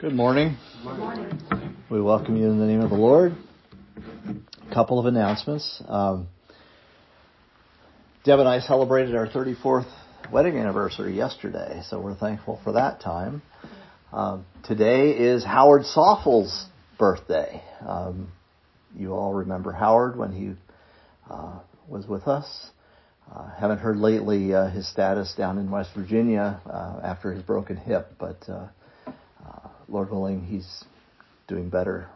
Good morning. Good morning. We welcome you in the name of the Lord. A couple of announcements. Deb and I celebrated our 34th wedding anniversary yesterday, so we're thankful for that time. Today is Howard Soffel's birthday. You all remember Howard when he was with us. Haven't heard lately his status down in West Virginia after his broken hip, but Lord willing, he's doing better.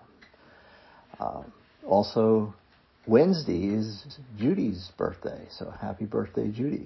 Also, Wednesday is Judy's birthday, so happy birthday, Judy.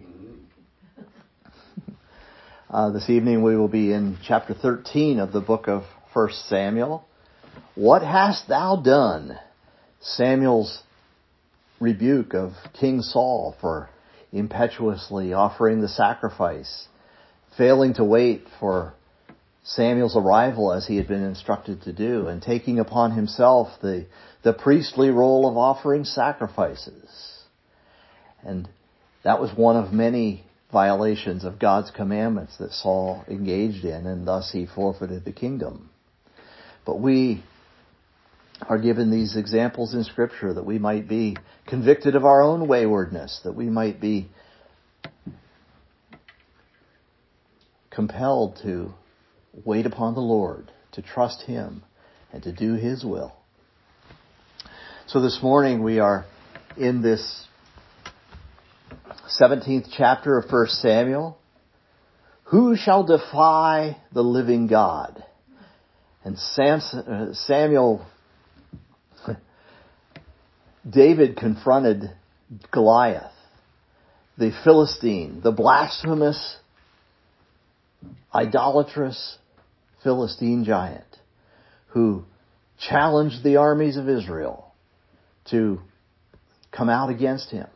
This evening we will be in chapter 13 of the book of 1 Samuel. What hast thou done? Samuel's rebuke of King Saul for impetuously offering the sacrifice, failing to wait for Samuel's arrival as he had been instructed to do, and taking upon himself the priestly role of offering sacrifices. And that was one of many violations of God's commandments that Saul engaged in, and thus he forfeited the kingdom. But we are given these examples in Scripture that we might be convicted of our own waywardness, that we might be compelled to wait upon the Lord, to trust Him, and to do His will. So this morning we are in this 17th chapter of 1 Samuel. Who shall defy the living God? And David confronted Goliath, the Philistine, the blasphemous, idolatrous Philistine giant who challenged the armies of Israel to come out against him.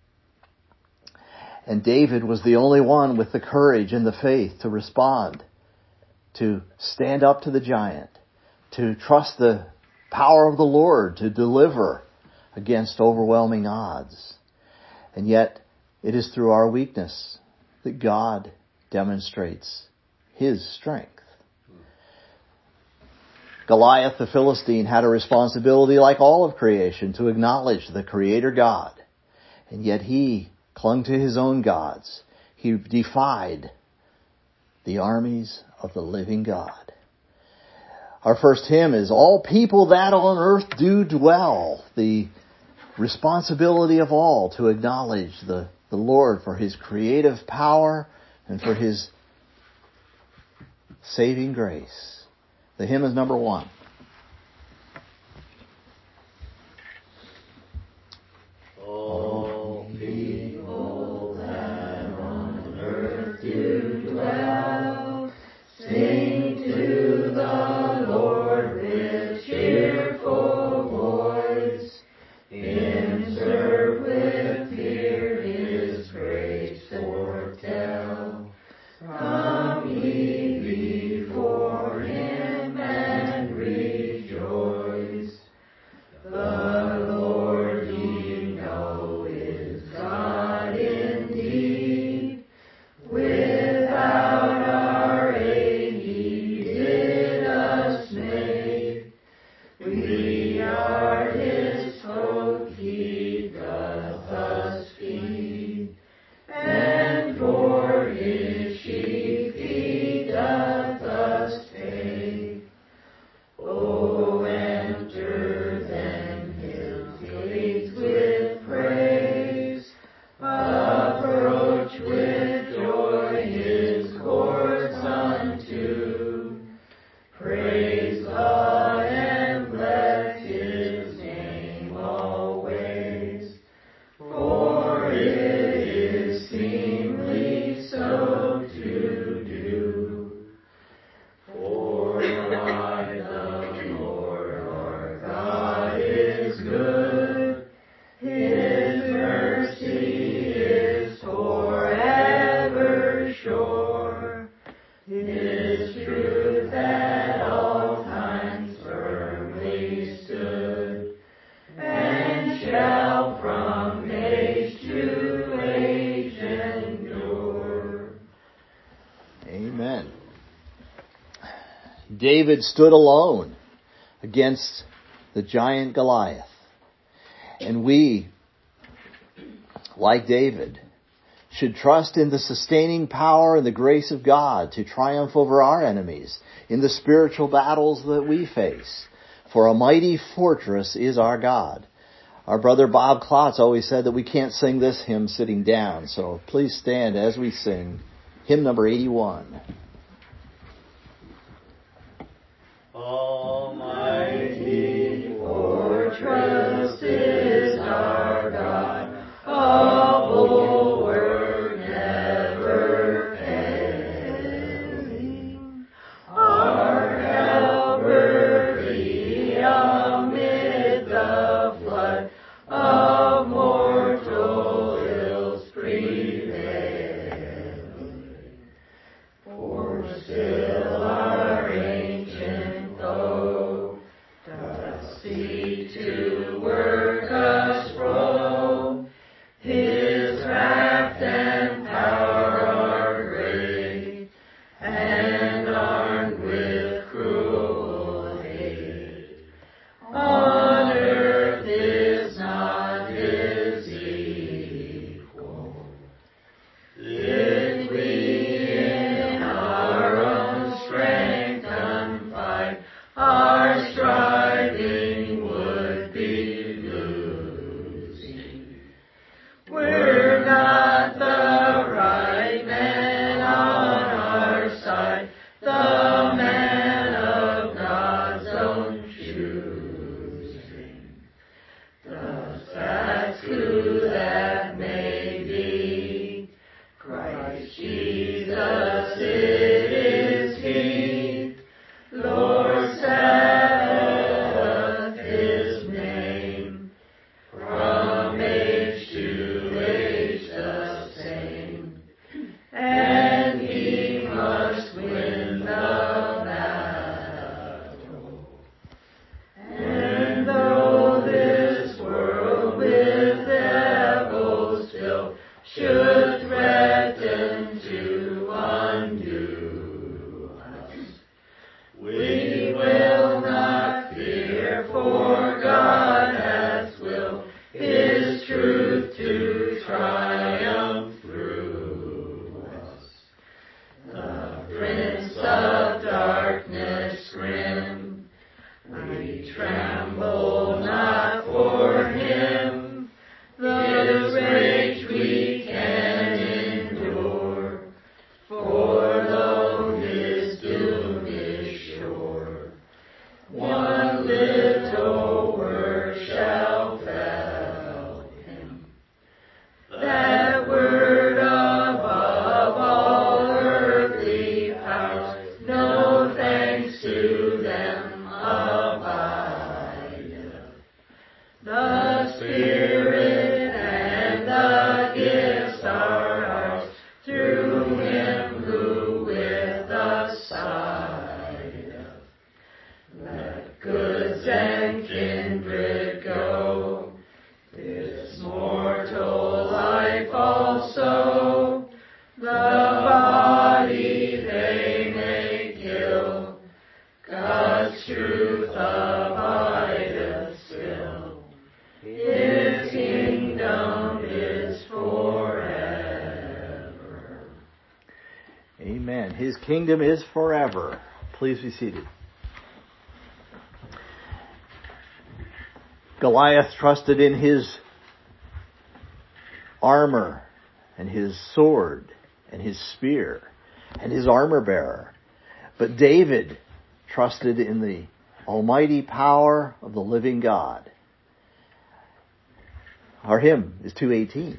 And David was the only one with the courage and the faith to respond, to stand up to the giant, to trust the power of the Lord to deliver against overwhelming odds. And yet, it is through our weakness that God demonstrates His strength. Goliath the Philistine had a responsibility like all of creation to acknowledge the Creator God. And yet he clung to his own gods. He defied the armies of the living God. Our first hymn is All People That on Earth Do Dwell. The responsibility of all to acknowledge the Lord for His creative power and for His saving grace. The hymn is number 1. All people that on earth do dwell, sing to the Lord with cheerful voice, serve with fear His grace foretell. Come ye before Him and David stood alone against the giant Goliath. And we, like David, should trust in the sustaining power and the grace of God to triumph over our enemies in the spiritual battles that we face. For a mighty fortress is our God. Our brother Bob Klotz always said that we can't sing this hymn sitting down. So please stand as we sing hymn number 81. Almighty fortress is our God, a bulwark never failing. Our helper he amid the flood of mortal ills prevailing. For still our ancient foe doth seek to work us woe. His craft and power are great, and armed with cruel hate. On earth is not his equal. Did we in our own strength confide, our striving would be losing. We're not the right man on our side, the man of God's own choosing. The facts who that may be, Christ Jesus it is He, Lord saith His name, from age to age the same, and He must win the battle. And though this world with devils filled should threaten to undo us, we will not fear, for God hath willed His truth to triumph through us. The Prince of Darkness grim, we tremble not for him. His rage we can endure, for though his doom is sure, one little word shall fell him. That word above all earthly powers, no thanks to them abideth. The Spirit and the gifts are ours, through Him who with us sideth. Let goods and kindred go, this mortal life also, the body they may kill, God's truth abideth still. His kingdom is forever. Amen. His kingdom is forever. Please be seated. Goliath trusted in his armor and his sword and his spear and his armor bearer. But David trusted in the almighty power of the living God. Our hymn is 218.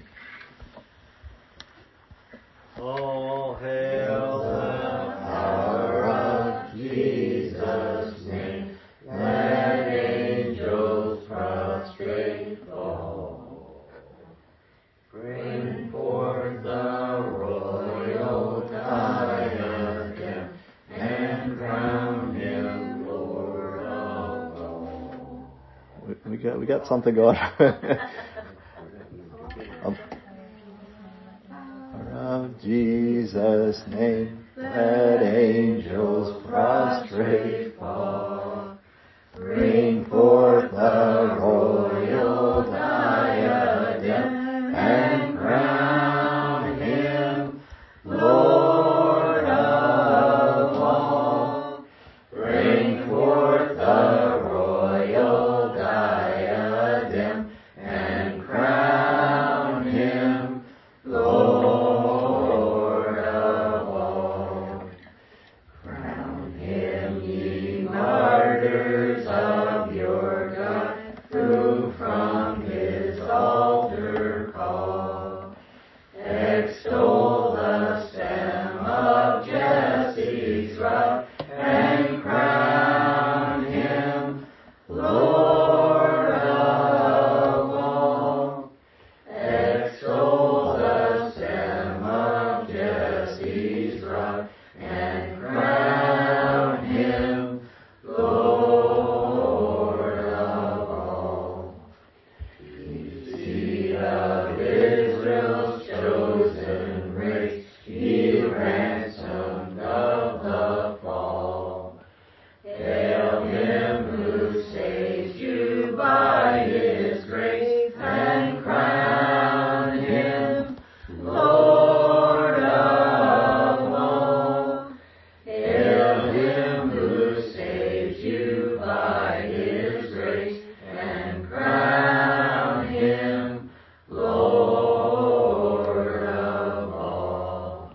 All hail the power of Jesus' name, let angels prostrate fall. Bring forth the royal diadem, and crown him Lord of all. We got something going on. Of Jesus' name, let angels prostrate Bring forth the royal diadem and crown him Lord of all. Bring forth the royal diadem and crown him Lord of all. Crown him, ye martyrs of your God, who from his altar call. Extol the stem of Jesse's rod, and crown him Lord of all. Extol the stem of Jesse's rod, and crown him Lord of all. Seed of Israel's chosen race, ye ransomed of the fall. Hail him who saves you by his grace, and crown him Lord of all. Hail him who saves you by his grace, and crown him Lord of all.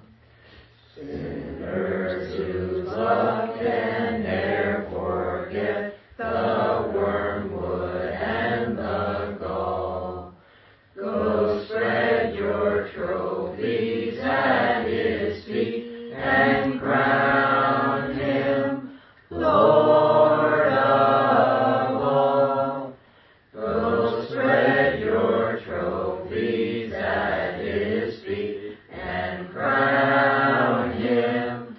Sinners whose love can ne'er forget the wormwood and the gall. Go spread your trophies at his feet, and crown him Lord of all. Go spread your trophies at his feet, and crown him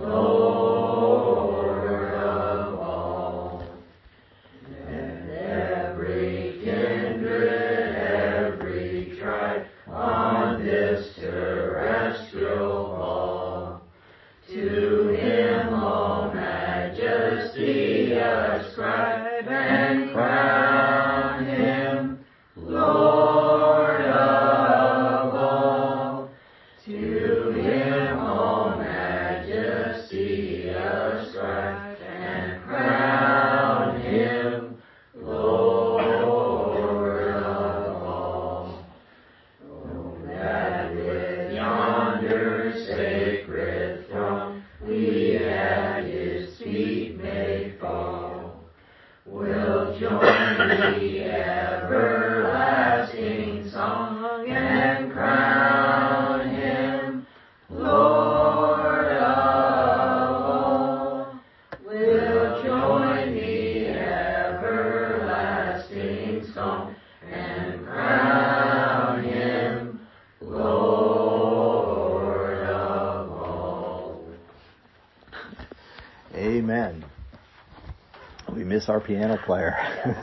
Lord of all. And every kindred, every tribe on this terrestrial ball, to him all majesty ascribe, and crown him Lord of all. To him all majesty ascribe, and crown him Lord of all. Oh, that with yonder sacred throng we at his feet may fall, will join the everlasting song, and crown him Lord of all. Will join the everlasting song, and crown him Lord of all. Amen. We miss our piano player.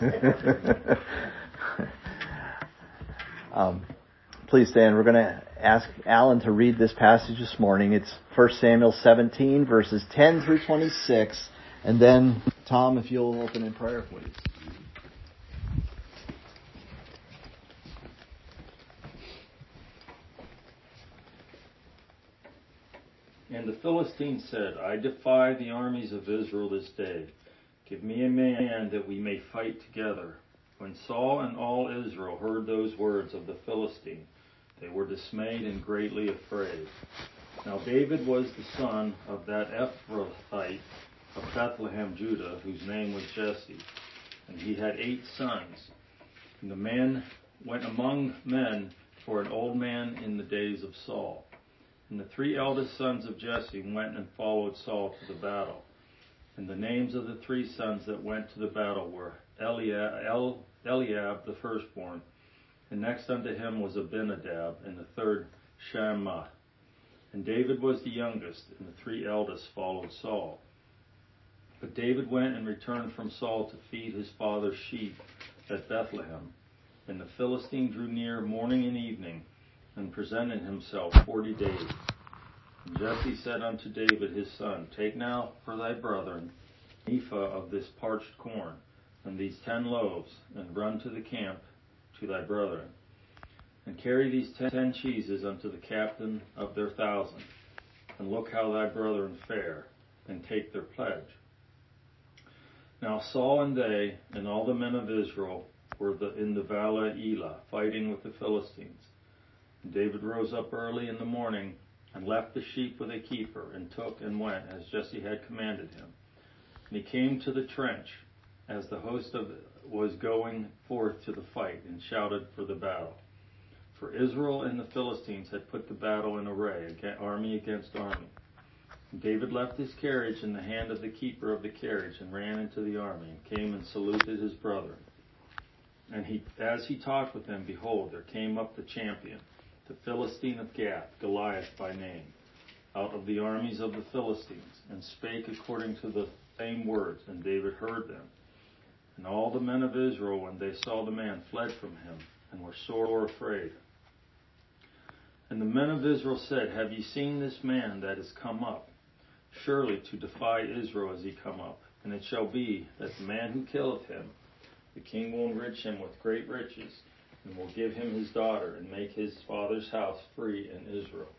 Please stand. We're going to ask Alan to read this passage this morning. It's 1 Samuel 17, verses 10 through 26. And then, Tom, if you'll open in prayer, please. And the Philistine said, I defy the armies of Israel this day. Give me a man that we may fight together. When Saul and all Israel heard those words of the Philistine, they were dismayed and greatly afraid. Now David was the son of that Ephrathite of Bethlehem, Judah, whose name was Jesse. And he had 8 sons. And the man went among men for an old man in the days of Saul. And the 3 eldest sons of Jesse went and followed Saul to the battle. And the names of the 3 sons that went to the battle were Eliab the firstborn, and next unto him was Abinadab, and the third Shammah. And David was the youngest, and the 3 eldest followed Saul. But David went and returned from Saul to feed his father's sheep at Bethlehem. And the Philistine drew near morning and evening, and presented himself 40 days. And Jesse said unto David his son, Take now for thy brethren ephah of this parched corn, and these 10 loaves, and run to the camp to thy brethren. And carry these 10 cheeses unto the captain of their 1,000, and look how thy brethren fare, and take their pledge. Now Saul and they, and all the men of Israel, were in the valley of Elah, fighting with the Philistines. And David rose up early in the morning, and left the sheep with a keeper, and took and went, as Jesse had commanded him. And he came to the trench, as the host was going forth to the fight, and shouted for the battle. For Israel and the Philistines had put the battle in array, army against army. And David left his carriage in the hand of the keeper of the carriage, and ran into the army, and came and saluted his brethren. And as he talked with them, behold, there came up the champion, the Philistine of Gath, Goliath by name, out of the armies of the Philistines, and spake according to the same words, and David heard them. And all the men of Israel, when they saw the man, fled from him, and were sore afraid. And the men of Israel said, Have ye seen this man that is come up? Surely to defy Israel is he come up. And it shall be that the man who killeth him, the king will enrich him with great riches, and will give him his daughter, and make his father's house free in Israel.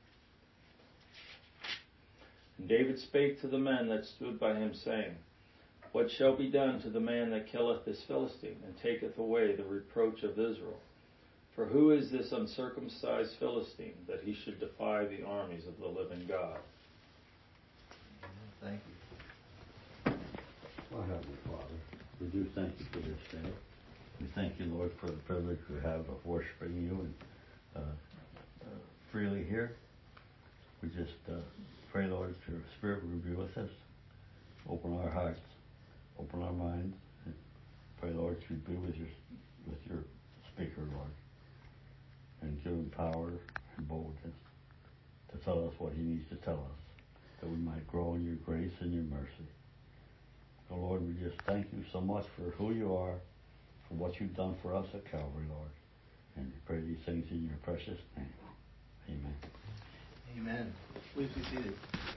And David spake to the men that stood by him, saying, What shall be done to the man that killeth this Philistine, and taketh away the reproach of Israel? For who is this uncircumcised Philistine, that he should defy the armies of the living God? Thank you. Our Heavenly Father, we do thank you for this day. We thank you, Lord, for the privilege we have of worshiping you and freely here. We just pray, Lord, that your Spirit will be with us. Open our hearts, open our minds. And pray, Lord, that you'd be with your speaker, Lord, and give him power and boldness to tell us what he needs to tell us, that we might grow in your grace and your mercy. So, Lord, we just thank you so much for who you are, for what you've done for us at Calvary, Lord. And we pray these things in your precious name. Amen. Amen. Please be seated.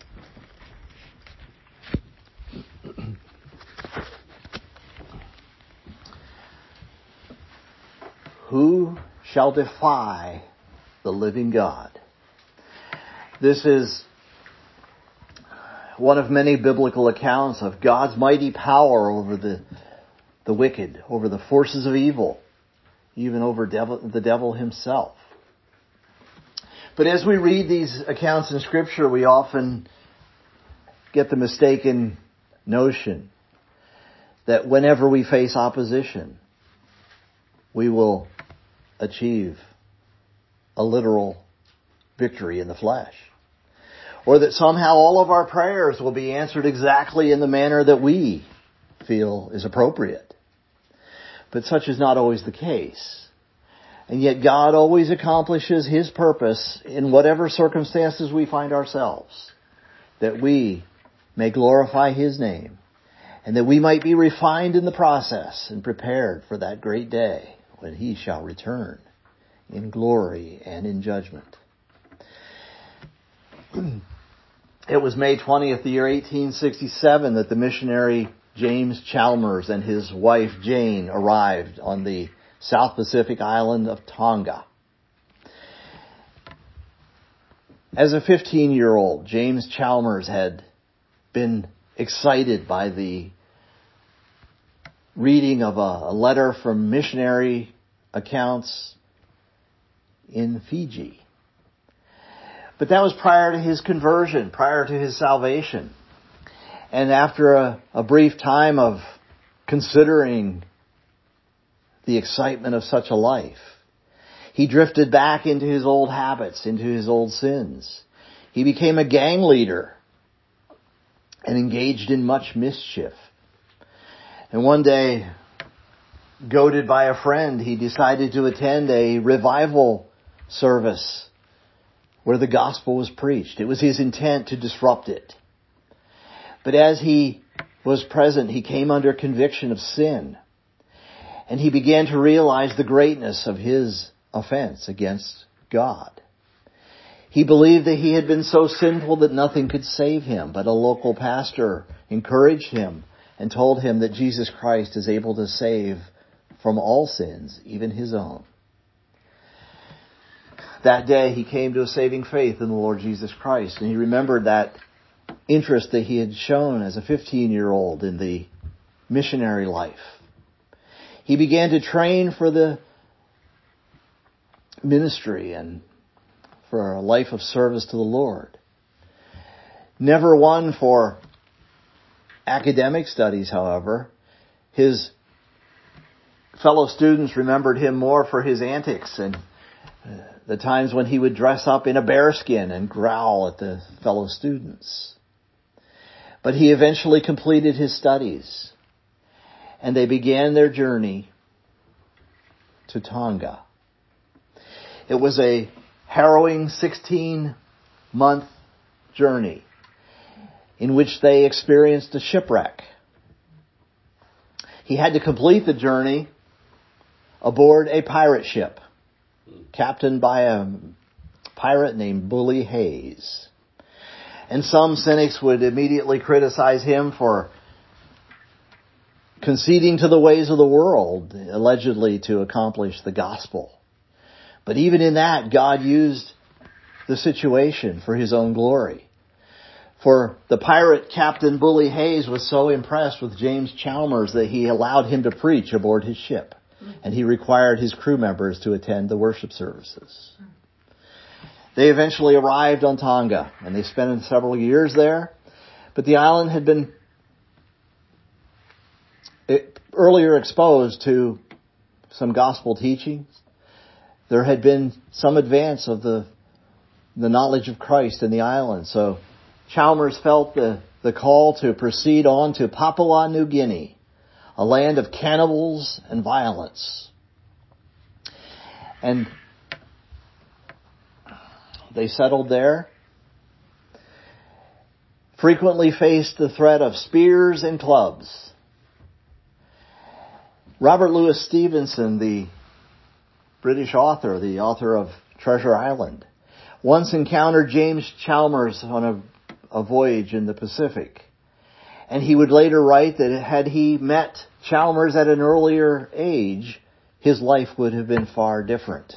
Who shall defy the living God? This is one of many biblical accounts of God's mighty power over the wicked, over the forces of evil, even over the devil himself. But as we read these accounts in Scripture, we often get the mistaken notion that whenever we face opposition, we will achieve a literal victory in the flesh. Or that somehow all of our prayers will be answered exactly in the manner that we feel is appropriate. But such is not always the case. And yet God always accomplishes His purpose in whatever circumstances we find ourselves, that we may glorify His name, and that we might be refined in the process and prepared for that great day when He shall return in glory and in judgment. It was May 20th, the year 1867, that the missionary James Chalmers and his wife Jane arrived on the South Pacific island of Tonga. As a 15-year-old, James Chalmers had been excited by the reading of a letter from missionary accounts in Fiji. But that was prior to his conversion, prior to his salvation. And after a brief time of considering the excitement of such a life, he drifted back into his old habits, into his old sins. He became a gang leader and engaged in much mischief. And one day, goaded by a friend, he decided to attend a revival service where the gospel was preached. It was his intent to disrupt it. But as he was present, he came under conviction of sin. And he began to realize the greatness of his offense against God. He believed that he had been so sinful that nothing could save him, but a local pastor encouraged him and told him that Jesus Christ is able to save from all sins, even his own. That day he came to a saving faith in the Lord Jesus Christ, and he remembered that interest that he had shown as a 15-year-old in the missionary life. He began to train for the ministry and for a life of service to the Lord. Never one for academic studies, however. His fellow students remembered him more for his antics and the times when he would dress up in a bearskin and growl at the fellow students. But he eventually completed his studies, and they began their journey to Tonga. It was a harrowing 16-month journey in which they experienced a shipwreck. He had to complete the journey aboard a pirate ship, captained by a pirate named Bully Hayes. And some cynics would immediately criticize him for conceding to the ways of the world, allegedly to accomplish the gospel. But even in that, God used the situation for his own glory. For the pirate captain Bully Hayes was so impressed with James Chalmers that he allowed him to preach aboard his ship. And he required his crew members to attend the worship services. They eventually arrived on Tonga, and they spent several years there. But the island had been earlier exposed to some gospel teachings. There had been some advance of the knowledge of Christ in the island. So Chalmers felt the call to proceed on to Papua New Guinea, a land of cannibals and violence. And they settled there, frequently faced the threat of spears and clubs. Robert Louis Stevenson, the British author, the author of Treasure Island, once encountered James Chalmers on a voyage in the Pacific. And he would later write that had he met Chalmers at an earlier age, his life would have been far different.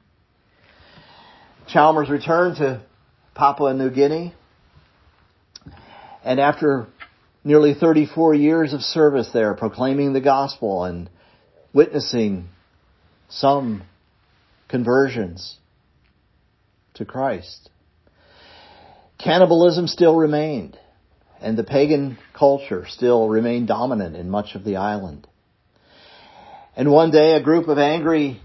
Chalmers returned to Papua New Guinea, and after nearly 34 years of service there, proclaiming the gospel and witnessing some conversions to Christ, cannibalism still remained, and the pagan culture still remained dominant in much of the island. And one day, a group of angry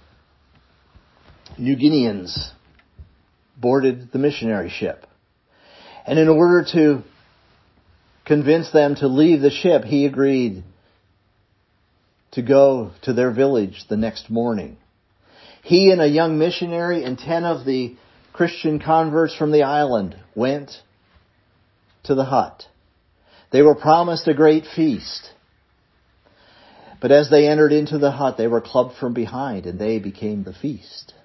New Guineans boarded the missionary ship. And in order to convince them to leave the ship, he agreed to go to their village the next morning. He and a young missionary and 10 of the Christian converts from the island went to the hut. They were promised a great feast. But as they entered into the hut, they were clubbed from behind, and they became the feast.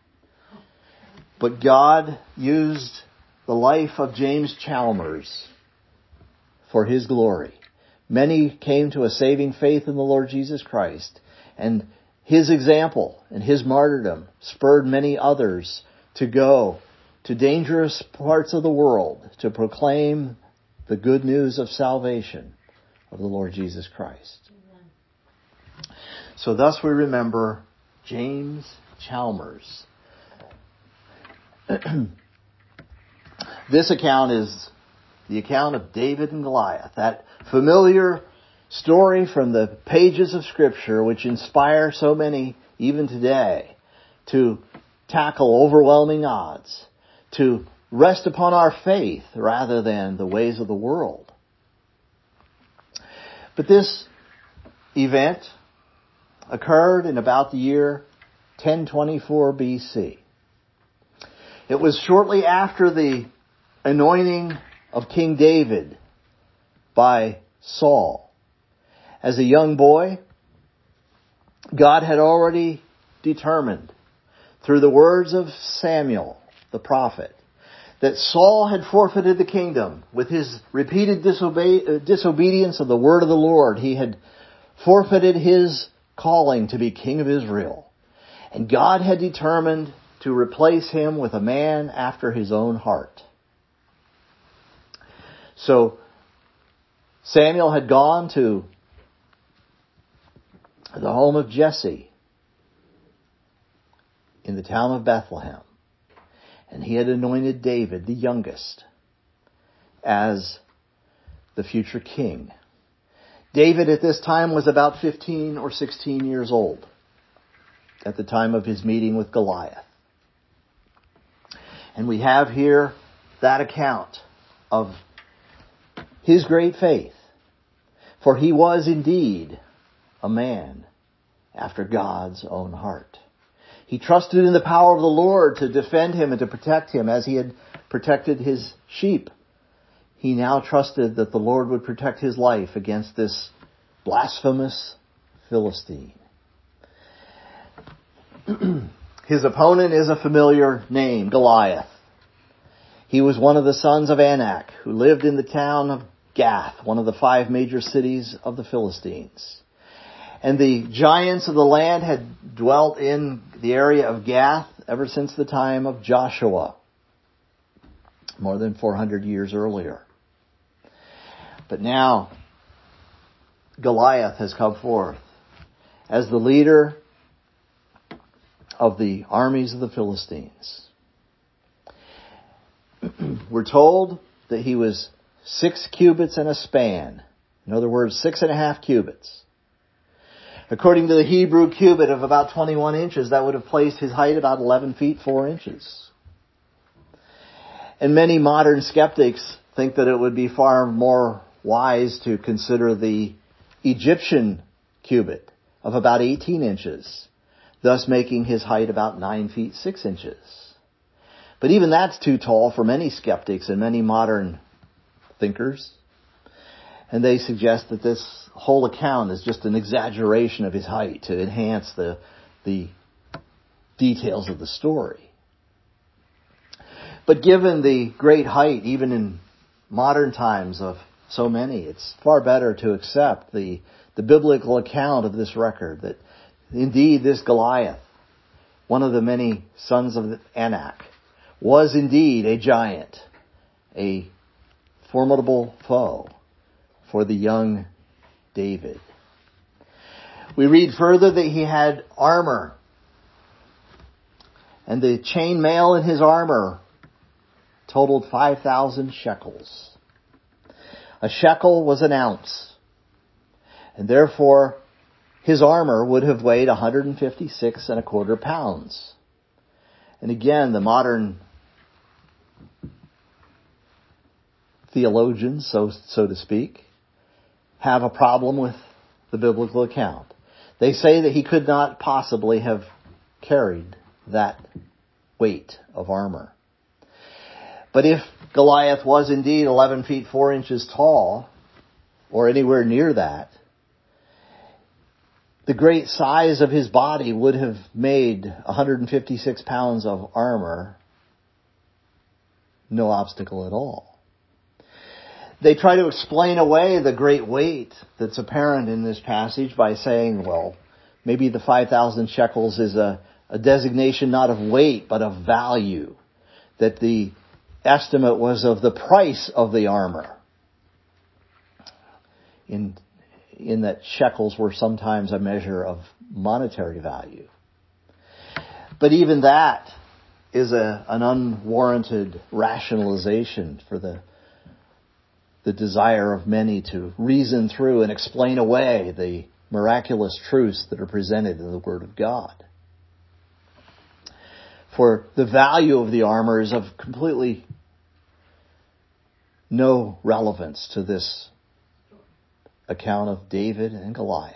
But God used the life of James Chalmers for his glory. Many came to a saving faith in the Lord Jesus Christ, and his example and his martyrdom spurred many others to go to dangerous parts of the world to proclaim the good news of salvation of the Lord Jesus Christ. Amen. So thus we remember James Chalmers. This account is the account of David and Goliath, that familiar story from the pages of Scripture which inspire so many, even today, to tackle overwhelming odds, to rest upon our faith rather than the ways of the world. But this event occurred in about the year 1024 BC. It was shortly after the anointing of King David by Saul. As a young boy, God had already determined through the words of Samuel, the prophet, that Saul had forfeited the kingdom. With his repeated disobedience of the word of the Lord, he had forfeited his calling to be king of Israel. And God had determined to replace him with a man after his own heart. So Samuel had gone to the home of Jesse in the town of Bethlehem. And he had anointed David, the youngest, as the future king. David at this time was about 15 or 16 years old at the time of his meeting with Goliath. And we have here that account of his great faith. For he was indeed a man after God's own heart. He trusted in the power of the Lord to defend him and to protect him as he had protected his sheep. He now trusted that the Lord would protect his life against this blasphemous Philistine. His opponent is a familiar name, Goliath. He was one of the sons of Anak, who lived in the town of Gath, one of the 5 major cities of the Philistines. And the giants of the land had dwelt in the area of Gath ever since the time of Joshua, more than 400 years earlier. But now, Goliath has come forth as the leader of the armies of the Philistines. We're told that he was 6 cubits and a span. In other words, 6.5 cubits. According to the Hebrew cubit of about 21 inches, that would have placed his height about 11 feet 4 inches. And many modern skeptics think that it would be far more wise to consider the Egyptian cubit of about 18 inches, thus making his height about 9 feet 6 inches. But even that's too tall for many skeptics and many modern thinkers. And they suggest that this whole account is just an exaggeration of his height to enhance the details of the story. But given the great height, even in modern times, of so many, it's far better to accept the biblical account of this record, that indeed this Goliath, one of the many sons of Anak, was indeed a giant, a formidable foe for the young David. We read further that he had armor, and the chain mail in his armor totaled 5,000 shekels. A shekel was an ounce, and therefore his armor would have weighed 156.25 pounds. And again, the modern theologians, so to speak, have a problem with the biblical account. They say that he could not possibly have carried that weight of armor. But if Goliath was indeed 11 feet 4 inches tall, or anywhere near that, the great size of his body would have made 156 pounds of armor no obstacle at all. They try to explain away the great weight that's apparent in this passage by saying, well, maybe the 5,000 shekels is a designation not of weight, but of value. That the estimate was of the price of the armor. In that shekels were sometimes a measure of monetary value. But even that is an unwarranted rationalization for the desire of many to reason through and explain away the miraculous truths that are presented in the Word of God. For the value of the armor is of completely no relevance to this account of David and Goliath.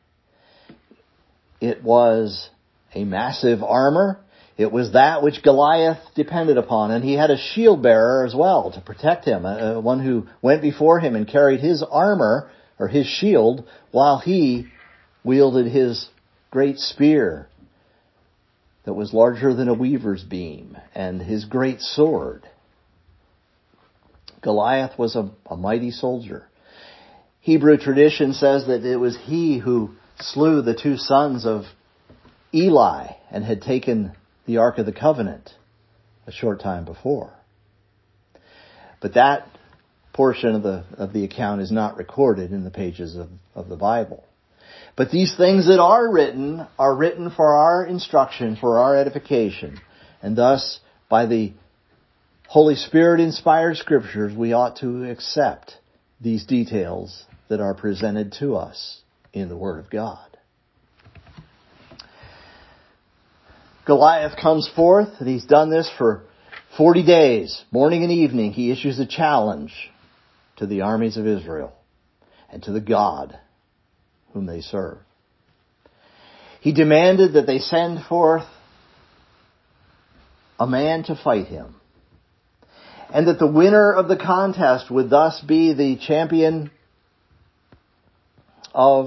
It was a massive armor. It was that which Goliath depended upon, and he had a shield bearer as well to protect him, one who went before him and carried his armor, or his shield, while he wielded his great spear that was larger than a weaver's beam, and his great sword Goliath was a mighty soldier. Hebrew tradition says that it was he who slew the two sons of Eli and had taken the Ark of the Covenant a short time before. But that portion of the account is not recorded in the pages of the Bible. But these things that are written for our instruction, for our edification. And thus, by the Holy Spirit inspired scriptures, we ought to accept these details that are presented to us in the Word of God. Goliath comes forth, and he's done this for 40 days. Morning and evening, he issues a challenge to the armies of Israel and to the God whom they serve. He demanded that they send forth a man to fight him, and that the winner of the contest would thus be the champion of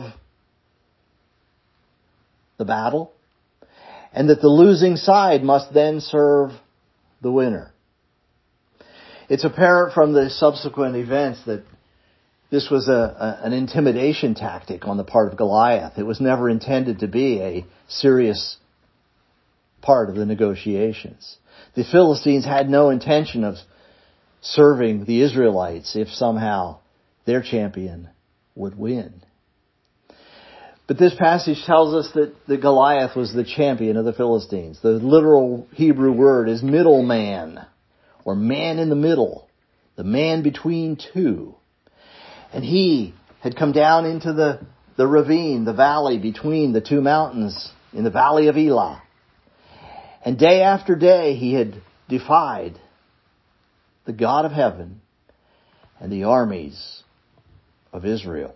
the battle, and that the losing side must then serve the winner. It's apparent from the subsequent events that this was an intimidation tactic on the part of Goliath. It was never intended to be a serious part of the negotiations. The Philistines had no intention of serving the Israelites if somehow their champion would win. But this passage tells us that Goliath was the champion of the Philistines. The literal Hebrew word is middleman, or man in the middle, the man between two. And he had come down into the ravine, the valley between the two mountains in the valley of Elah. And day after day he had defied the God of heaven and the armies of Israel.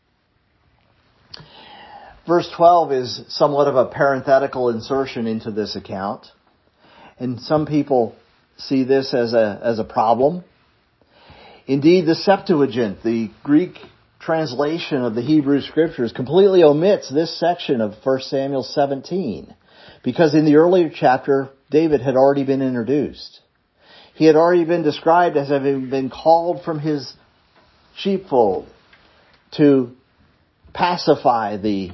Verse 12 is somewhat of a parenthetical insertion into this account. And some people see this as a problem. Indeed, the Septuagint, the Greek translation of the Hebrew Scriptures, completely omits this section of 1 Samuel 17. Because in the earlier chapter, David had already been introduced. He had already been described as having been called from his sheepfold to pacify the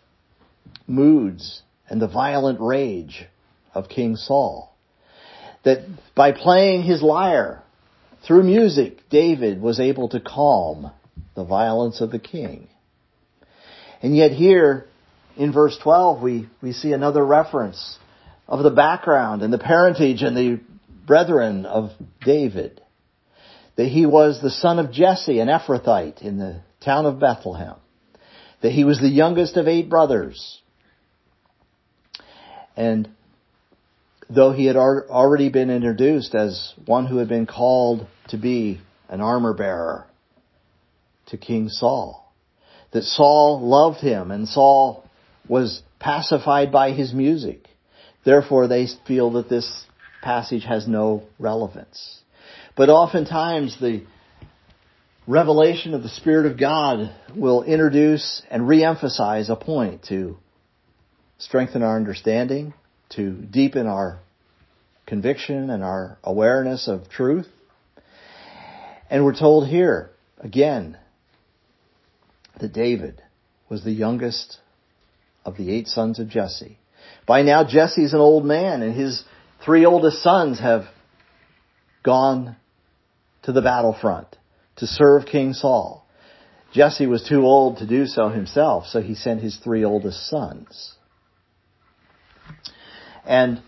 moods and the violent rage of King Saul. That by playing his lyre through music, David was able to calm the violence of the king. And yet here in verse 12 we see another reference of the background and the parentage and the brethren of David. That he was the son of Jesse, an Ephrathite in the town of Bethlehem. That he was the youngest of 8 brothers. And though he had already been introduced as one who had been called to be an armor bearer to King Saul, that Saul loved him and Saul was pacified by his music. Therefore, they feel that this passage has no relevance. But oftentimes the revelation of the Spirit of God will introduce and re-emphasize a point to strengthen our understanding, to deepen our conviction and our awareness of truth. And we're told here, again, that David was the youngest of the 8 sons of Jesse. By now, Jesse's an old man, and his 3 oldest sons have gone to the battlefront to serve King Saul. Jesse was too old to do so himself, so he sent his 3 oldest sons. And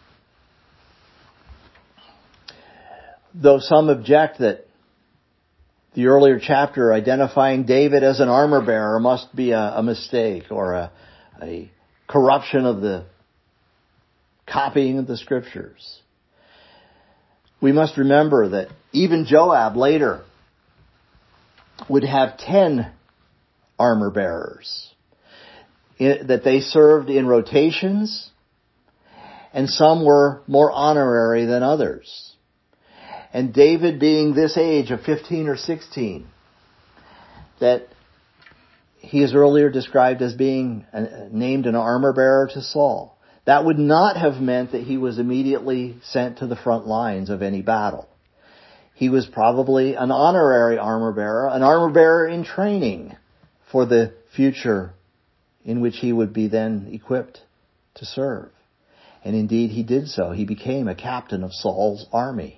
though some object that the earlier chapter identifying David as an armor bearer must be a mistake or a corruption of the copying of the Scriptures, we must remember that even Joab later would have 10 armor bearers, that they served in rotations, and some were more honorary than others. And David being this age of 15 or 16, that he is earlier described as being named an armor bearer to Saul. That would not have meant that he was immediately sent to the front lines of any battle. He was probably an honorary armor bearer in training for the future in which he would be then equipped to serve. And indeed he did so. He became a captain of Saul's army.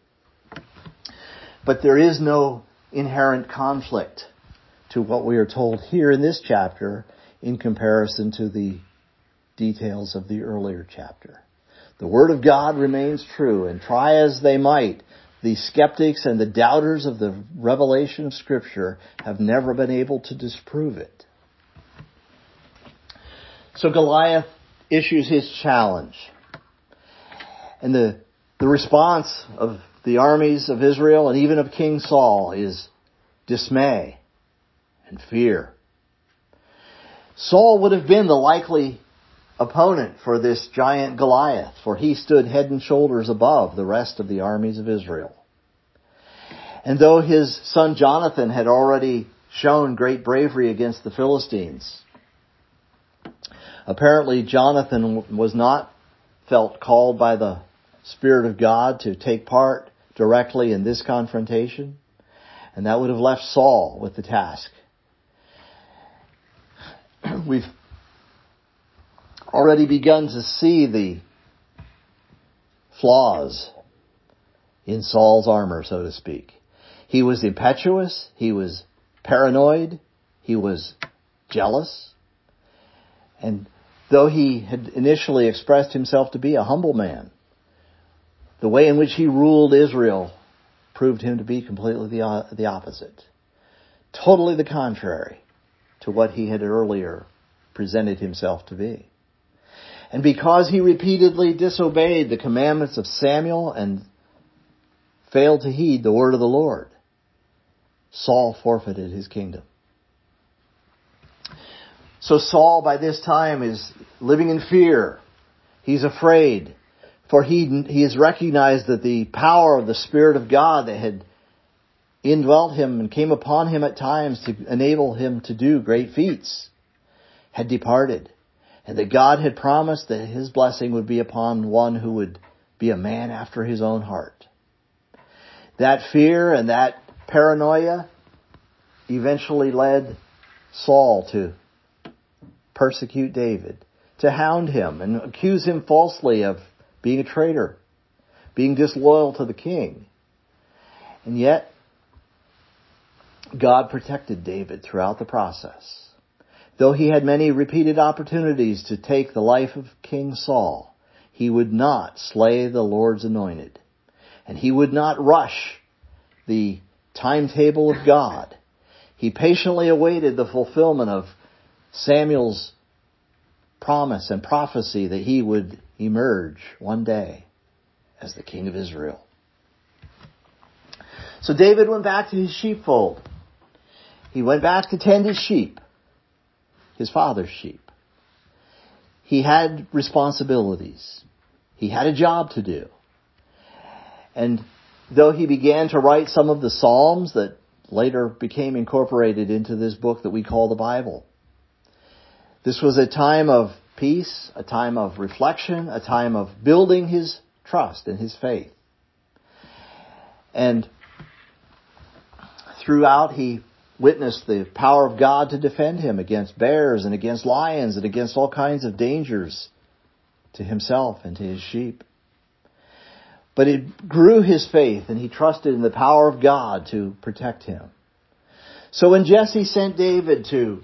But there is no inherent conflict to what we are told here in this chapter in comparison to the details of the earlier chapter. The Word of God remains true, and try as they might, the skeptics and the doubters of the revelation of Scripture have never been able to disprove it. So Goliath issues his challenge. And the response of the armies of Israel and even of King Saul is dismay and fear. Saul would have been the likely opponent for this giant Goliath, for he stood head and shoulders above the rest of the armies of Israel. And though his son Jonathan had already shown great bravery against the Philistines, apparently Jonathan was not felt called by the Spirit of God to take part directly in this confrontation, and that would have left Saul with the task. We've already begun to see the flaws in Saul's armor, so to speak. He was impetuous, he was paranoid, he was jealous, and though he had initially expressed himself to be a humble man, the way in which he ruled Israel proved him to be completely the opposite. Totally the contrary to what he had earlier presented himself to be. And because he repeatedly disobeyed the commandments of Samuel and failed to heed the word of the Lord, Saul forfeited his kingdom. So Saul by this time is living in fear. He's afraid, for he has recognized that the power of the Spirit of God that had indwelt him and came upon him at times to enable him to do great feats had departed, and that God had promised that his blessing would be upon one who would be a man after his own heart. That fear and that paranoia eventually led Saul to persecute David, to hound him and accuse him falsely of being a traitor, being disloyal to the king. And yet, God protected David throughout the process. Though he had many repeated opportunities to take the life of King Saul, he would not slay the Lord's anointed. And he would not rush the timetable of God. He patiently awaited the fulfillment of Samuel's promise and prophecy that he would emerge one day as the king of Israel. So David went back to his sheepfold. He went back to tend his sheep, his father's sheep. He had responsibilities. He had a job to do. And though he began to write some of the Psalms that later became incorporated into this book that we call the Bible, this was a time of peace, a time of reflection, a time of building his trust and his faith. And throughout he witnessed the power of God to defend him against bears and against lions and against all kinds of dangers to himself and to his sheep. But it grew his faith, and he trusted in the power of God to protect him. So when Jesse sent David to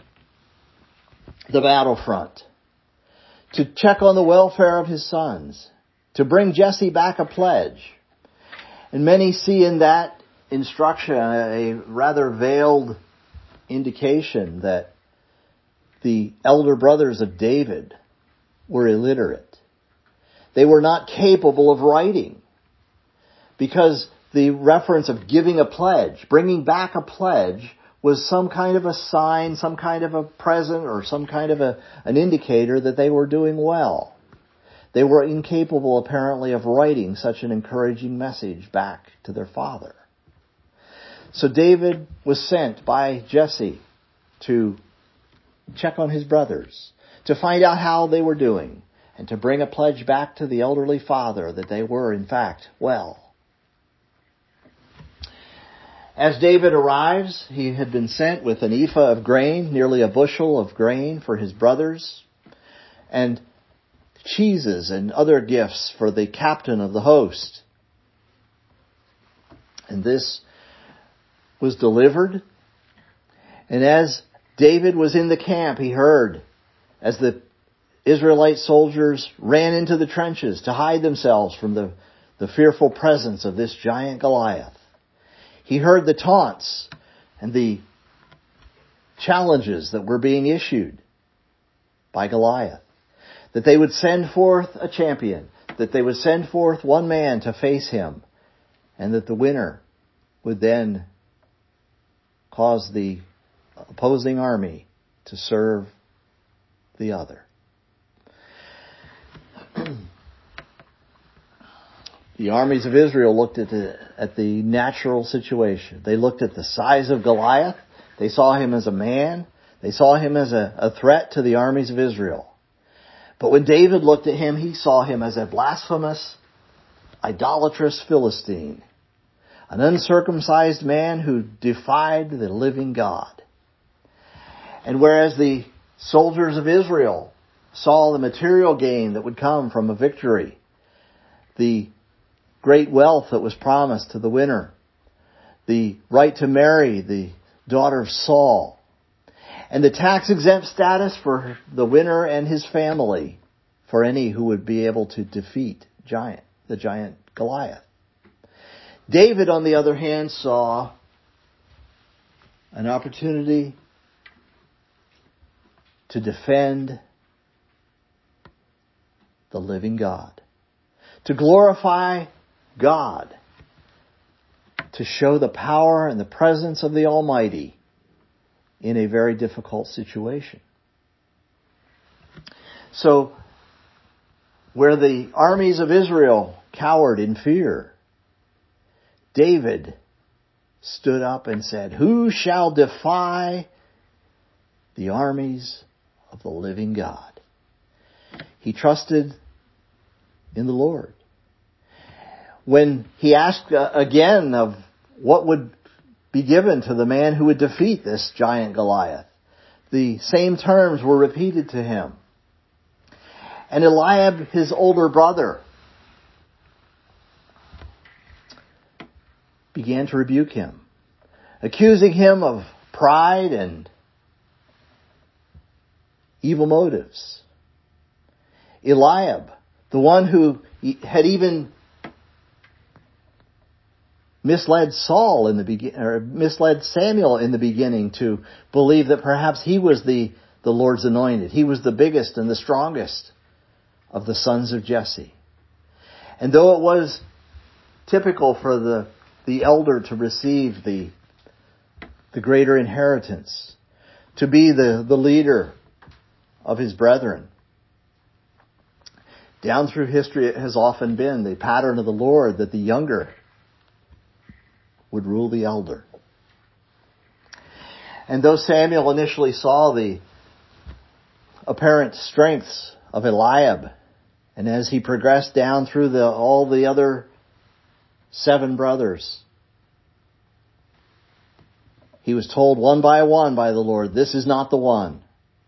the battlefront to check on the welfare of his sons, to bring Jesse back a pledge, and many see in that instruction a rather veiled indication that the elder brothers of David were illiterate. They were not capable of writing, because the reference of giving a pledge, bringing back a pledge, was some kind of a sign, some kind of a present, or some kind of an indicator that they were doing well. They were incapable, apparently, of writing such an encouraging message back to their father. So David was sent by Jesse to check on his brothers, to find out how they were doing, and to bring a pledge back to the elderly father that they were, in fact, well. As David arrives, he had been sent with an ephah of grain, nearly a bushel of grain for his brothers, and cheeses and other gifts for the captain of the host. And this was delivered. And as David was in the camp, he heard, as the Israelite soldiers ran into the trenches to hide themselves from the fearful presence of this giant Goliath, he heard the taunts and the challenges that were being issued by Goliath. That they would send forth a champion, that they would send forth one man to face him, and that the winner would then cause the opposing army to serve the other. The armies of Israel looked at the natural situation. They looked at the size of Goliath. They saw him as a man. They saw him as a threat to the armies of Israel. But when David looked at him, he saw him as a blasphemous, idolatrous Philistine, an uncircumcised man who defied the living God. And whereas the soldiers of Israel saw the material gain that would come from a victory, the great wealth that was promised to the winner, the right to marry the daughter of Saul, and the tax-exempt status for the winner and his family for any who would be able to defeat the giant Goliath. David, on the other hand, saw an opportunity to defend the living God, to glorify God, to show the power and the presence of the Almighty in a very difficult situation. So, where the armies of Israel cowered in fear, David stood up and said, "Who shall defy the armies of the living God?" He trusted in the Lord. When he asked again of what would be given to the man who would defeat this giant Goliath, the same terms were repeated to him. And Eliab, his older brother, began to rebuke him, accusing him of pride and evil motives. Eliab, the one who had even misled Saul in the beginning, or misled Samuel in the beginning to believe that perhaps he was the Lord's anointed. He was the biggest and the strongest of the sons of Jesse. And though it was typical for the elder to receive the greater inheritance, to be the leader of his brethren, down through history it has often been the pattern of the Lord that the younger would rule the elder. And though Samuel initially saw the apparent strengths of Eliab, and as he progressed down through all the other 7 brothers, he was told one by one by the Lord, "This is not the one."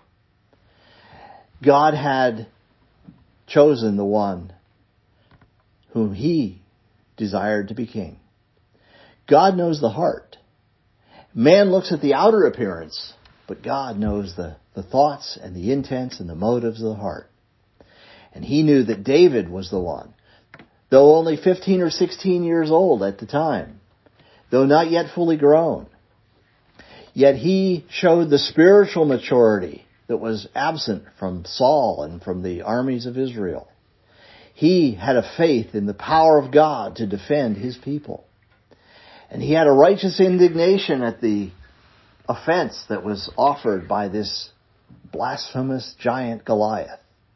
God had chosen the one whom he desired to be king. God knows the heart. Man looks at the outer appearance, but God knows the thoughts and the intents and the motives of the heart. And he knew that David was the one, though only 15 or 16 years old at the time, though not yet fully grown. Yet he showed the spiritual maturity that was absent from Saul and from the armies of Israel. He had a faith in the power of God to defend his people. And he had a righteous indignation at the offense that was offered by this blasphemous giant Goliath.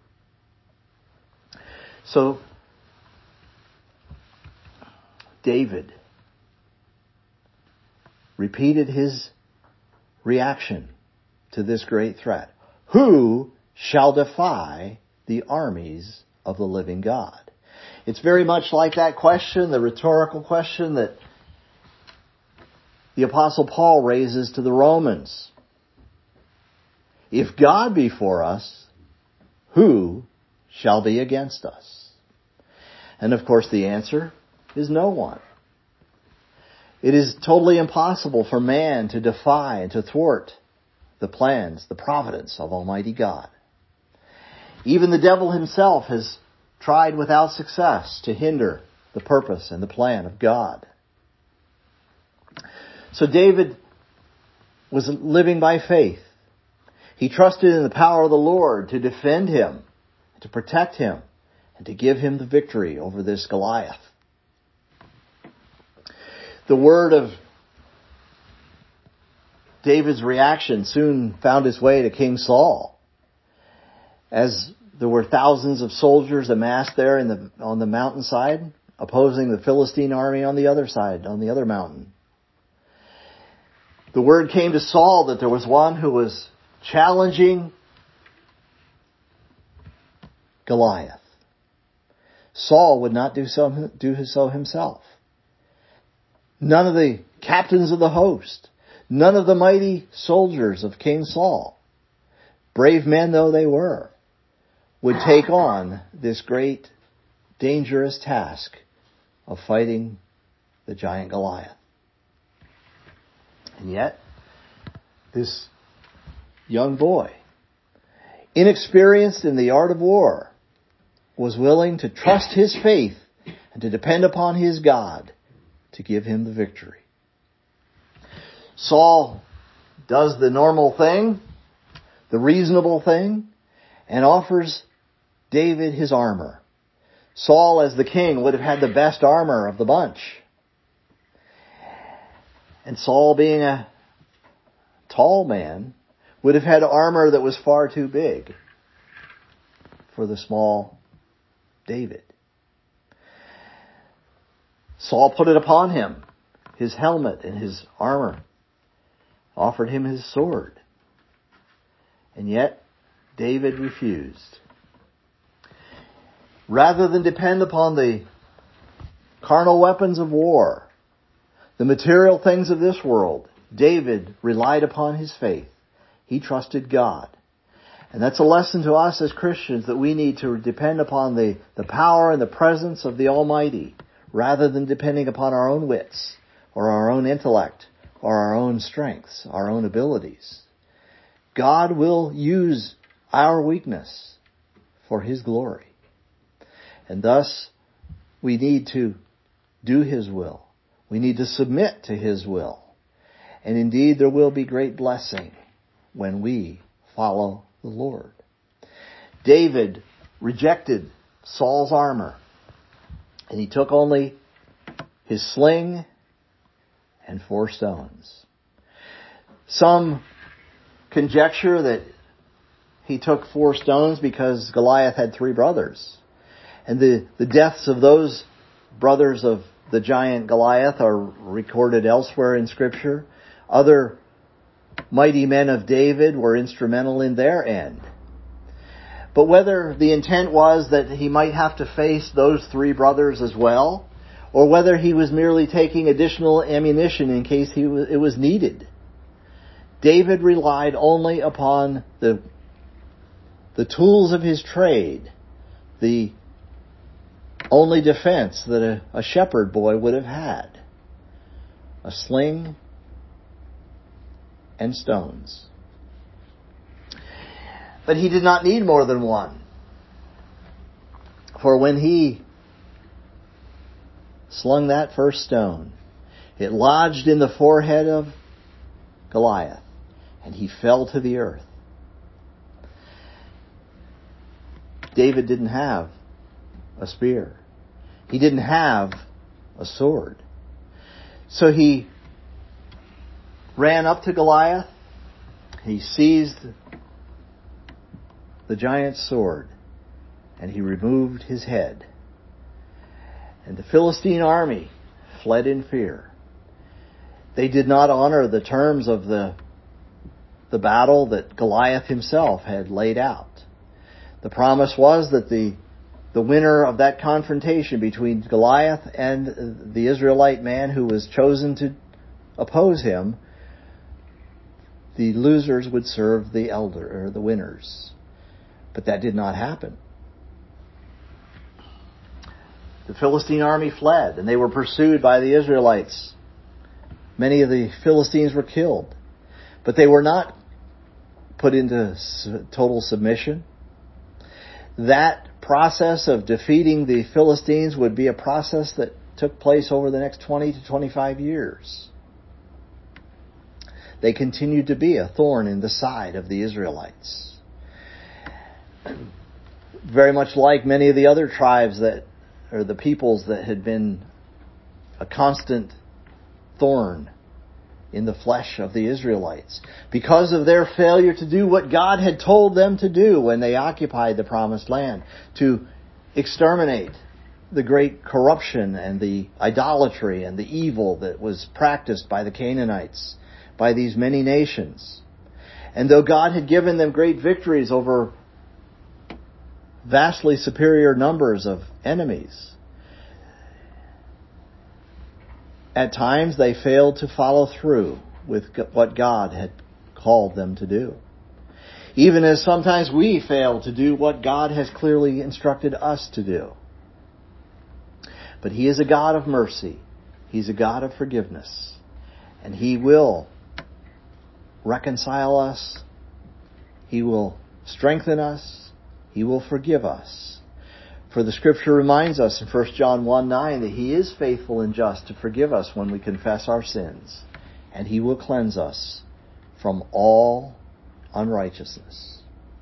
So, David repeated his reaction to this great threat. Who shall defy the armies of the living God? It's very much like that question, the rhetorical question that the Apostle Paul raises to the Romans. If God be for us, who shall be against us? And of course the answer is no one. It is totally impossible for man to defy and to thwart the plans, the providence of Almighty God. Even the devil himself has tried without success to hinder the purpose and the plan of God. So David was living by faith. He trusted in the power of the Lord to defend him, to protect him, and to give him the victory over this Goliath. The word of David's reaction soon found its way to King Saul, as there were thousands of soldiers amassed there on the mountainside, opposing the Philistine army on the other side, on the other mountain. The word came to Saul that there was one who was challenging Goliath. Saul would not do so himself. None of the captains of the host, none of the mighty soldiers of King Saul, brave men though they were, would take on this great, dangerous task of fighting the giant Goliath. And yet, this young boy, inexperienced in the art of war, was willing to trust his faith and to depend upon his God to give him the victory. Saul does the normal thing, the reasonable thing, and offers David his armor. Saul, as the king, would have had the best armor of the bunch. And Saul, being a tall man, would have had armor that was far too big for the small David. Saul put it upon him, his helmet and his armor, offered him his sword. And yet, David refused. Rather than depend upon the carnal weapons of war, the material things of this world, David relied upon his faith. He trusted God. And that's a lesson to us as Christians, that we need to depend upon the power and the presence of the Almighty, rather than depending upon our own wits, or our own intellect, or our own strengths, our own abilities. God will use our weakness for His glory. And thus, we need to do His will. We need to submit to His will. And indeed, there will be great blessing when we follow the Lord. David rejected Saul's armor, and he took only his sling and 4 stones. Some conjecture that he took 4 stones because Goliath had 3 brothers. And the deaths of those brothers of the giant Goliath are recorded elsewhere in Scripture. Other mighty men of David were instrumental in their end. But whether the intent was that he might have to face those 3 brothers as well, or whether he was merely taking additional ammunition in case it was needed, David relied only upon the tools of his trade, the only defense that a shepherd boy would have had: a sling and stones. But he did not need more than one. For when he slung that first stone, it lodged in the forehead of Goliath, and he fell to the earth. David didn't have a spear. He didn't have a sword. So he ran up to Goliath. He seized the giant's sword, and he removed his head. And the Philistine army fled in fear. They did not honor the terms of the battle that Goliath himself had laid out. The promise was that the winner of that confrontation between Goliath and the Israelite man who was chosen oppose him, the losers would serve the winners. But that did not happen. The Philistine army fled, and they were pursued by the Israelites. Many of the Philistines were killed, but they were not put into total submission. That process of defeating the Philistines would be a process that took place over the next 20 to 25 years. They continued to be a thorn in the side of the Israelites. Very much like many of the other tribes or the peoples that had been a constant thorn in the flesh of the Israelites, because of their failure to do what God had told them to do when they occupied the Promised Land, to exterminate the great corruption and the idolatry and the evil that was practiced by the Canaanites, by these many nations. And though God had given them great victories over vastly superior numbers of enemies, at times they failed to follow through with what God had called them to do. Even as sometimes we fail to do what God has clearly instructed us to do. But He is a God of mercy. He's a God of forgiveness. And He will reconcile us. He will strengthen us. He will forgive us. For the Scripture reminds us in 1 John 1:9 that He is faithful and just to forgive us when we confess our sins, and He will cleanse us from all unrighteousness.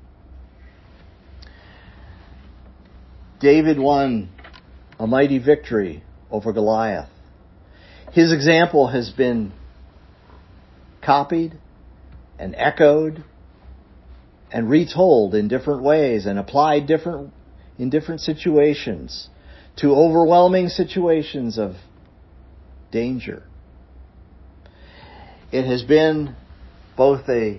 David won a mighty victory over Goliath. His example has been copied and echoed and retold in different ways and applied in different situations to overwhelming situations of danger. It has been both an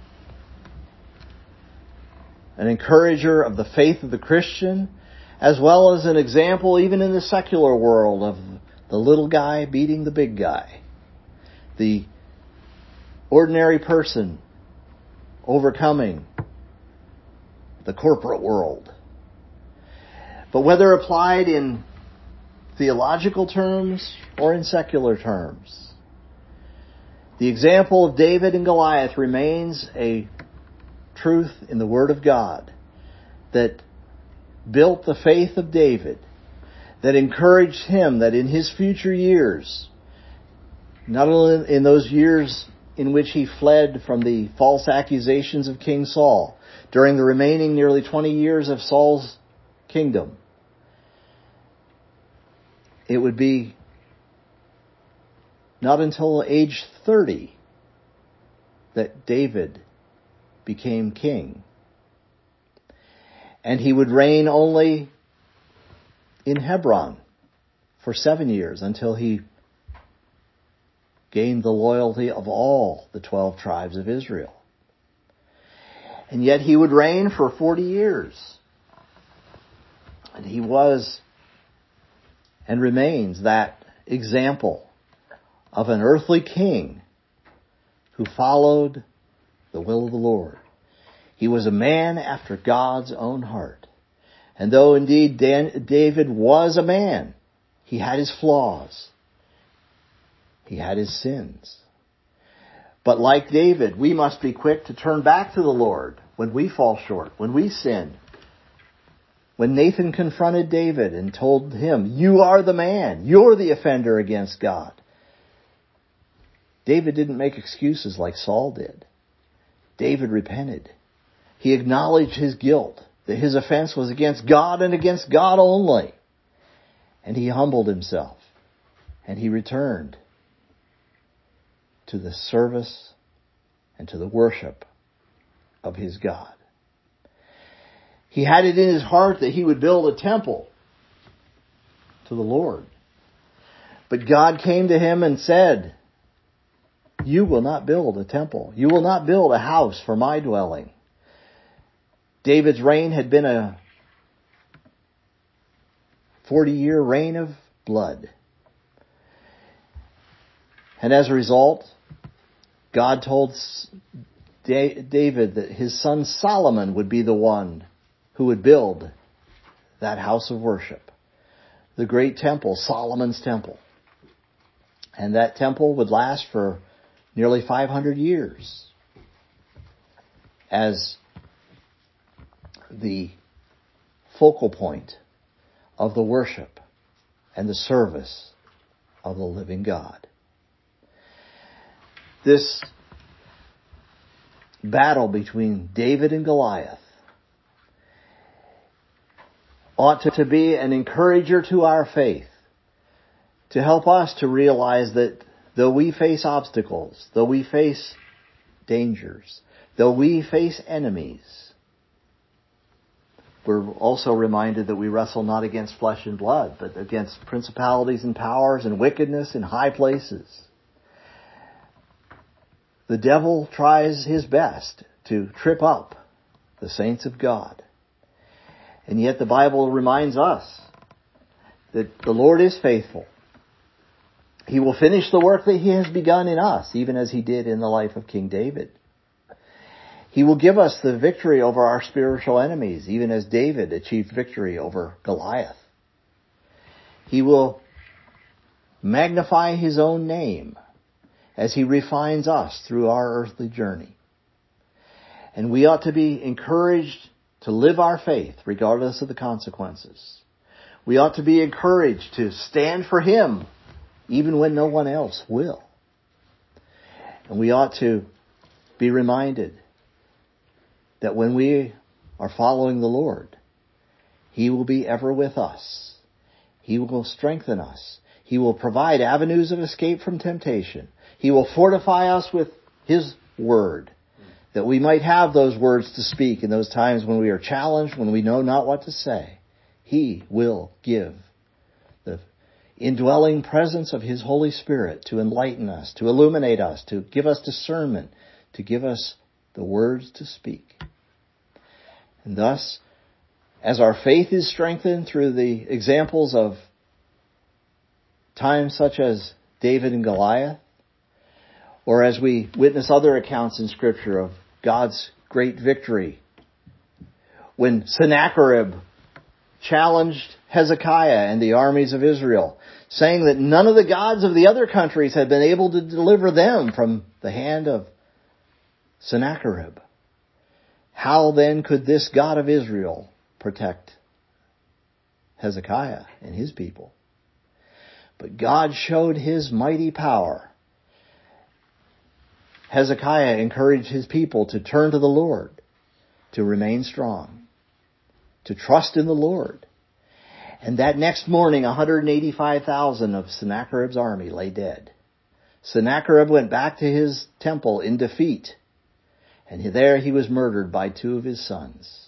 encourager of the faith of the Christian, as well as an example even in the secular world of the little guy beating the big guy. The ordinary person overcoming the corporate world. But whether applied in theological terms or in secular terms, the example of David and Goliath remains a truth in the Word of God that built the faith of David, that encouraged him that in his future years, not only in those years in which he fled from the false accusations of King Saul, during the remaining nearly 20 years of Saul's kingdom, it would be not until age 30 that David became king. And he would reign only in Hebron for 7 years until he gained the loyalty of all the 12 tribes of Israel. And yet he would reign for 40 years. And he was and remains that example of an earthly king who followed the will of the Lord. He was a man after God's own heart. And though indeed David was a man, he had his flaws. He had his sins. But like David, we must be quick to turn back to the Lord when we fall short, when we sin. When Nathan confronted David and told him, "You are the man. You're the offender against God." David didn't make excuses like Saul did. David repented. He acknowledged his guilt, that his offense was against God and against God only. And he humbled himself. And he returned to the service and to the worship of his God. He had it in his heart that he would build a temple to the Lord. But God came to him and said, "You will not build a temple. You will not build a house for my dwelling." David's reign had been a 40-year reign of blood. And as a result, God told David that his son Solomon would be the one who would build that house of worship, the great temple, Solomon's temple. And that temple would last for nearly 500 years as the focal point of the worship and the service of the living God. This battle between David and Goliath ought to be an encourager to our faith, to help us to realize that though we face obstacles, though we face dangers, though we face enemies, we're also reminded that we wrestle not against flesh and blood, but against principalities and powers and wickedness in high places. The devil tries his best to trip up the saints of God. And yet the Bible reminds us that the Lord is faithful. He will finish the work that He has begun in us, even as He did in the life of King David. He will give us the victory over our spiritual enemies, even as David achieved victory over Goliath. He will magnify His own name as He refines us through our earthly journey. And we ought to be encouraged to live our faith regardless of the consequences. We ought to be encouraged to stand for Him even when no one else will. And we ought to be reminded that when we are following the Lord, He will be ever with us. He will strengthen us. He will provide avenues of escape from temptation. He will fortify us with His word, that we might have those words to speak in those times when we are challenged, when we know not what to say. He will give the indwelling presence of His Holy Spirit to enlighten us, to illuminate us, to give us discernment, to give us the words to speak. And thus, as our faith is strengthened through the examples of times such as David and Goliath, or as we witness other accounts in Scripture of God's great victory, when Sennacherib challenged Hezekiah and the armies of Israel, saying that none of the gods of the other countries had been able to deliver them from the hand of Sennacherib. How then could this God of Israel protect Hezekiah and his people? But God showed His mighty power. Hezekiah encouraged his people to turn to the Lord, to remain strong, to trust in the Lord. And that next morning, 185,000 of Sennacherib's army lay dead. Sennacherib went back to his temple in defeat, and there he was murdered by 2 of his sons.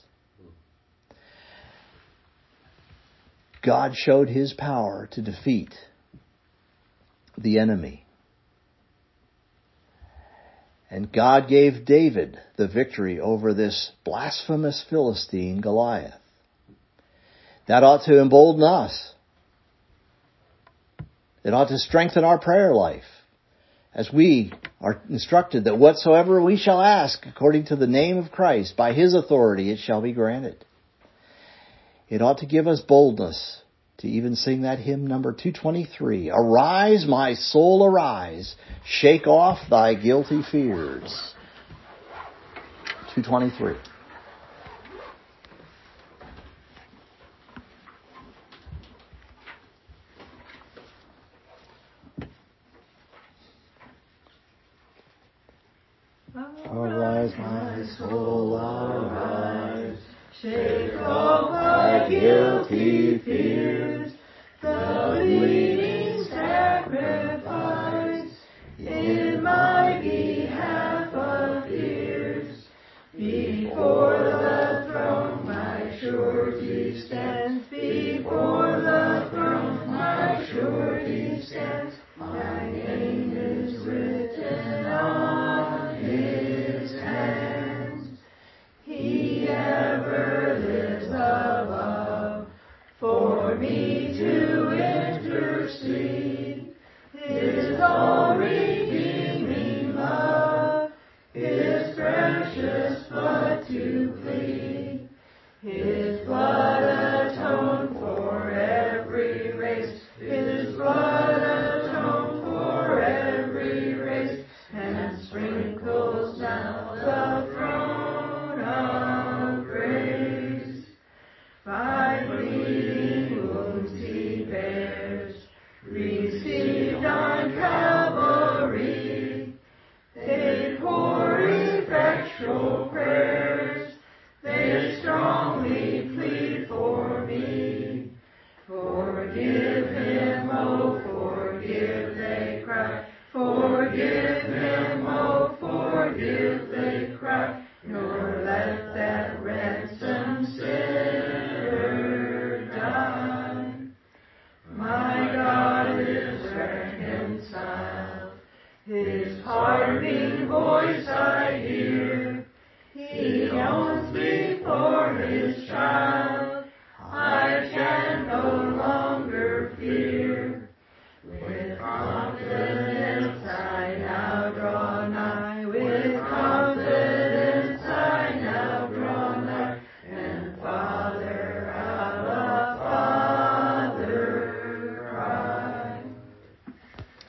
God showed His power to defeat the enemy. And God gave David the victory over this blasphemous Philistine, Goliath. That ought to embolden us. It ought to strengthen our prayer life, as we are instructed that whatsoever we shall ask according to the name of Christ, by His authority it shall be granted. It ought to give us boldness to even sing that hymn number 223. Arise, my soul, arise. Shake off thy guilty fears. 223. Arise, my soul, arise. Shake off thy guilty fears, the bleeding sacrifice in my behalf appears. Before the throne my surety stands, before the throne my surety stands. My name is written on His hands. He ever lives above, for me to intercede. His all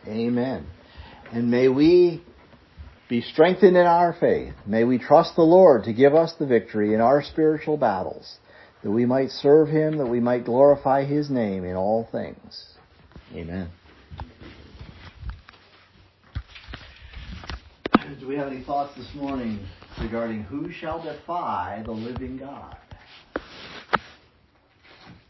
Amen. And may we be strengthened in our faith. May we trust the Lord to give us the victory in our spiritual battles, that we might serve Him, that we might glorify His name in all things. Amen. Do we have any thoughts this morning regarding who shall defy the living God?